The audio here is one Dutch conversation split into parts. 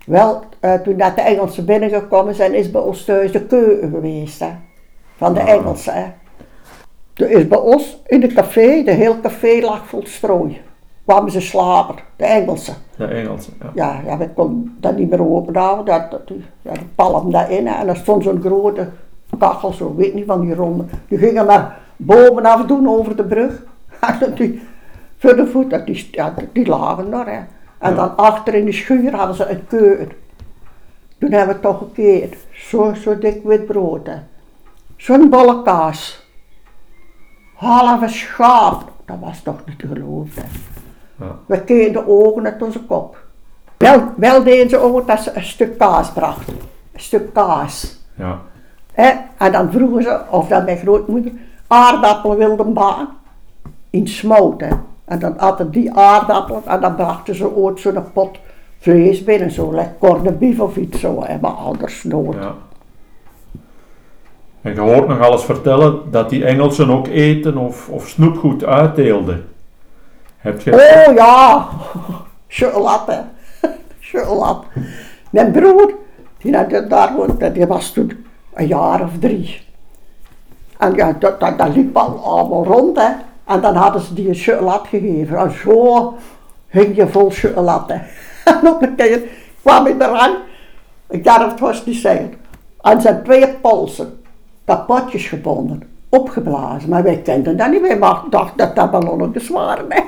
Wel, toen dat de Engelsen binnengekomen zijn, is bij ons thuis de keuken geweest, hè. Van de Engelsen, hè. Er is bij ons in het café, de hele café lag vol strooi. Kwamen ze slapen, de Engelsen. De Engelsen, ja. Ja, we konden dat niet meer openhouden, de palm daarin, hè. En er stond zo'n grote kachel, zo, weet niet, van die ronde. Die gingen maar bovenaf doen over de brug. Die, voor de voet, die lagen daar, hè. En dan achter in de schuur hadden ze een keuken. Toen hebben we toch een keer zo dik wit brood, hè. Zo'n bolle kaas. Halve schaap, dat was toch niet te geloven. Ja. We keken de ogen uit onze kop. Wel deden ze ook dat ze een stuk kaas brachten. Een stuk kaas. Ja. En dan vroegen ze, of dat mijn grootmoeder, aardappelen wilden bakken. In smout, hè. En dan hadden die aardappelen en dan brachten ze ooit zo'n pot vlees binnen, zo like corned beef of iets zo, hè, maar anders nooit. Ja. En je hoort nog alles vertellen dat die Engelsen ook eten of snoepgoed uitdeelden. Heb je... Oh ja, chocolade, chocolade. Mijn broer, die daar woonde, die was toen een jaar of 3. En ja, dat liep allemaal rond, hè. En dan hadden ze die een chocolade gegeven. En zo hing je vol chocolade. En op een keer kwam ik eraan, ik durf het vast niet zeggen. En zijn 2 polsen, dat potjes gebonden, opgeblazen. Maar wij kenden dat niet meer, maar dachten dat dat ballonnetjes waren, hè.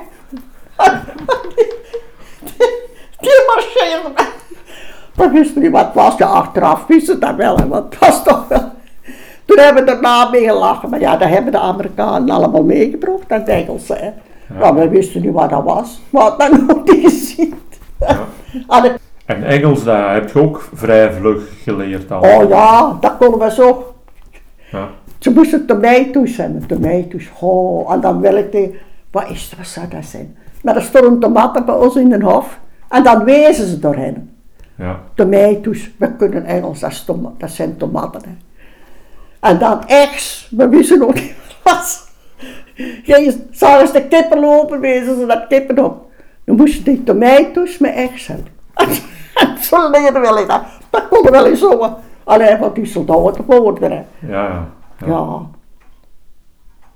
Die marcheerden. We wisten niet wat het was, ja, achteraf wisten dat wel, hè, want het was toch wel. Toen hebben we daarna mee gelachen, maar ja, dat hebben de Amerikanen allemaal meegebracht, dat Engelsen, hè. Ja. Maar we wisten niet wat dat was, we hadden dat nog niet gezien. Ja. En Engels, daar heb je ook vrij vlug geleerd al. Oh ja, dat konden we zo. Ja. Ze moesten tomatoes hebben, tomatoes, oh, en dan wil ik wat zou dat zijn? Maar er stonden tomaten bij ons in de hof, en dan wezen ze doorheen. Ja. Tomatoes, we kunnen Engels, dat zijn tomaten, hè. En dan eggs, we wisten ook niet wat was. Zagen de kippen lopen, wezen ze dat kippen op. Dan moesten die tomatoes met eggs hebben. En zo leerden we dat. Dat konden we wel eens zo. Alleen wat die soldaten worden, hè. Ja. Ja.